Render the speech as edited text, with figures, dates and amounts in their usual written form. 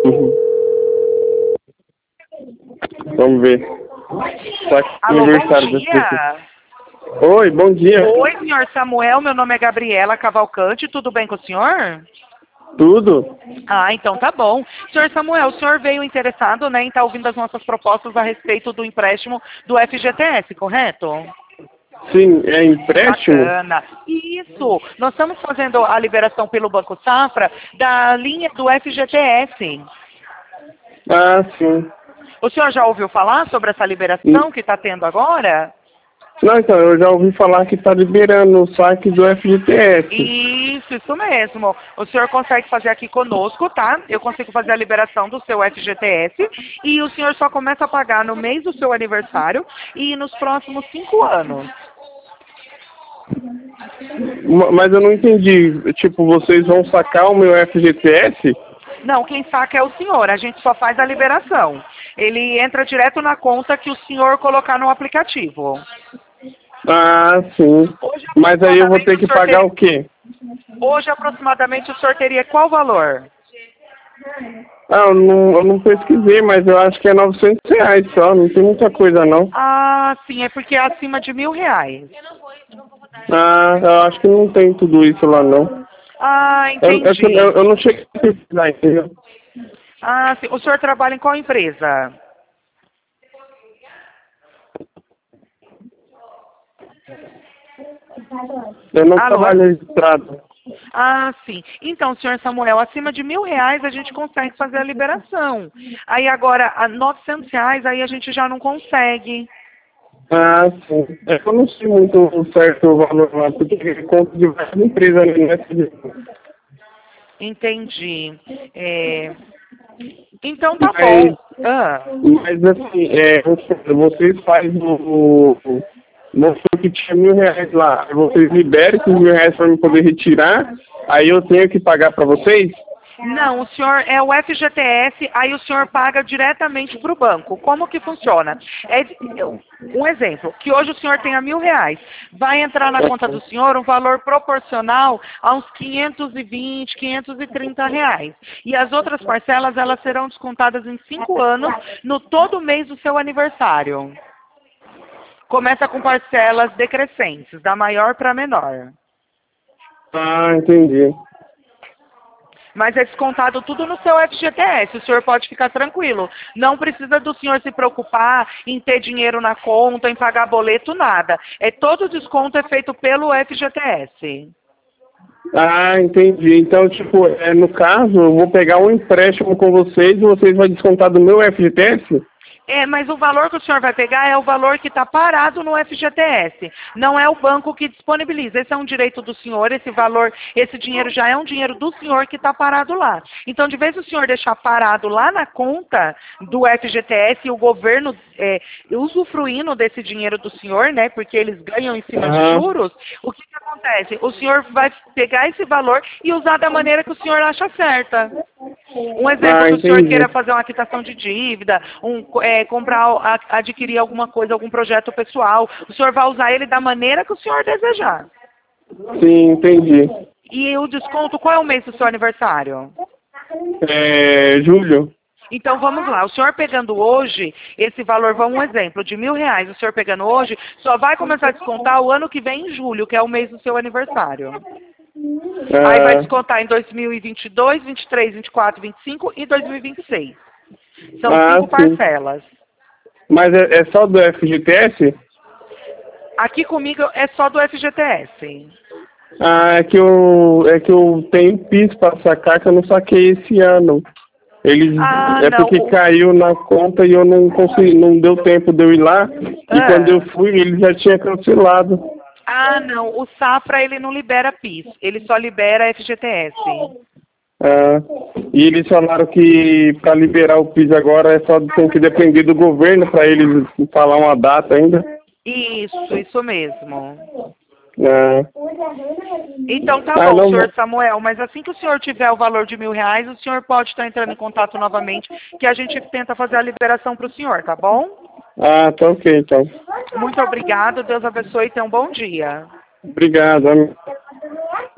Uhum. Vamos ver. Só que Alô, aniversário bom das pessoas. dia. Oi, bom dia. Oi, senhor Samuel, meu nome é Gabriela Cavalcante, tudo bem com o senhor? Tudo? Ah, então tá bom. Senhor Samuel, o senhor veio interessado, né, em estar ouvindo as nossas propostas a respeito do empréstimo do FGTS, correto? Sim, é empréstimo? Bacana. Isso. Nós estamos fazendo a liberação pelo Banco Safra da linha do FGTS. Ah, sim. O senhor já ouviu falar sobre essa liberação que está tendo agora? Não, então, eu já ouvi falar que está liberando o saque do FGTS. Isso mesmo. O senhor consegue fazer aqui conosco, tá? Eu consigo fazer a liberação do seu FGTS e o senhor só começa a pagar no mês do seu aniversário e nos próximos 5 anos. Mas eu não entendi. Tipo, vocês vão sacar o meu FGTS? Não, quem saca é o senhor. A gente só faz a liberação. Ele entra direto na conta que o senhor colocar no aplicativo. Ah, sim. Hoje, Mas aí eu vou aproximadamente, ter que pagar o quê? Hoje, aproximadamente, o senhor teria qual valor? Ah, eu não pesquisei, mas eu acho que é R$ 900 só. Não tem muita coisa, não. Ah, sim, é porque é acima de R$ 1.000. Ah, eu acho que não tem tudo isso lá, não. Ah, Eu, entendi. eu não cheguei a pesquisar, entendeu? Ah, sim. O senhor trabalha em qual empresa? Eu não Alô? trabalho registrado. Ah, sim. Então, senhor Samuel, acima de R$ 1.000 a gente consegue fazer a liberação. Aí agora, a R$ 900, aí a gente já não consegue. Ah, sim. É que eu não sei muito o certo valor lá, porque é conta de várias empresas ali, né? Entendi. Então tá Mas, bom. Ah. mas assim, vocês fazem mostrou que tinha R$ 1.000 lá. Vocês liberam esses R$ 1.000 para eu poder retirar, aí eu tenho que pagar para vocês? Não, o senhor é o FGTS, aí o senhor paga diretamente para o banco. Como que funciona? Um exemplo, que hoje o senhor tenha R$ 1.000, vai entrar na conta do senhor um valor proporcional a uns 520, R$ 530. E as outras parcelas, elas serão descontadas em 5 anos, no todo mês do seu aniversário. Começa com parcelas decrescentes, da maior para menor. Ah, entendi. Mas é descontado tudo no seu FGTS, o senhor pode ficar tranquilo. Não precisa do senhor se preocupar em ter dinheiro na conta, em pagar boleto, nada. Todo desconto é feito pelo FGTS. Ah, entendi. Então, tipo, no caso, eu vou pegar um empréstimo com vocês e vocês vão descontar do meu FGTS? Mas o valor que o senhor vai pegar é o valor que está parado no FGTS. Não é o banco que disponibiliza. Esse é um direito do senhor, esse valor, esse dinheiro já é um dinheiro do senhor que está parado lá. Então, de vez o senhor deixar parado lá na conta do FGTS e o governo usufruindo desse dinheiro do senhor, né, porque eles ganham em cima de juros, o que acontece? O senhor vai pegar esse valor e usar da maneira que o senhor acha certa. Um exemplo, que o senhor queira fazer uma quitação de dívida, comprar, adquirir alguma coisa, algum projeto pessoal, o senhor vai usar ele da maneira que o senhor desejar. Sim, entendi. E o desconto, qual é o mês do seu aniversário? Julho. Então vamos lá, o senhor pegando hoje, esse valor, um exemplo, de R$ 1.000, o senhor pegando hoje, só vai começar a descontar o ano que vem em julho, que é o mês do seu aniversário. Aí vai descontar em 2022, 23, 24, 25 e 2026. São 5 parcelas. Mas é só do FGTS? Aqui comigo é só do FGTS. Ah, é que eu tenho PIS para sacar que eu não saquei esse ano. Porque caiu na conta e eu não consegui, não deu tempo de eu ir lá. E quando eu fui, ele já tinha cancelado. Ah, não. O Safra, ele não libera PIS. Ele só libera FGTS. Ah, e eles falaram que para liberar o PIS agora tem que depender do governo para eles falar uma data ainda. Isso mesmo. Ah. Então tá bom, senhor Samuel, mas assim que o senhor tiver o valor de R$ 1.000, o senhor pode estar entrando em contato novamente, que a gente tenta fazer a liberação para o senhor, tá bom? Ah, tá ok, então. Muito obrigado, Deus abençoe e tenha um bom dia. Obrigado.